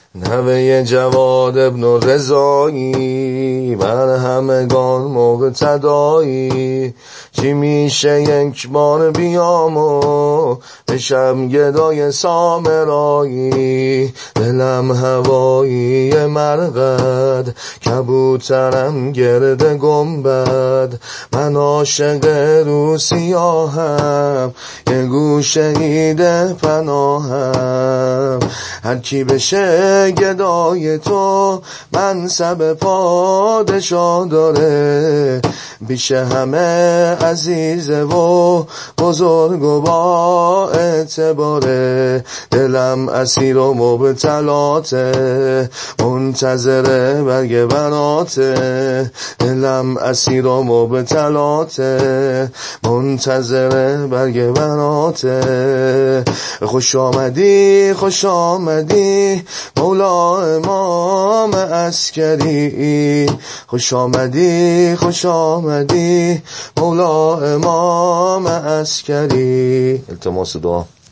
نوه جواد ابن رضایی، بر همگان مقتدایی. چی میشه یک بار بیام و بشم گدای سامرایی. دلم هوایی مرقد، کبوترم گرد گنبد. من عاشق روسیاهم، یه گوشه ایده پناهم. هر کی بشه گدای تو، منصب پادشاه داره. بیش همه عزیزه و بزرگ و با اعتباره. دلم اسیر و مبتلاته، منتظر برگ بناته. دلم اسیر و مبتلاته، منتظر برگ بناته. خوش آمدی خوش آمدی مولا امام عسکری. خوش آمدی خوش آمدی مولا امام عسکری. التماس دعا.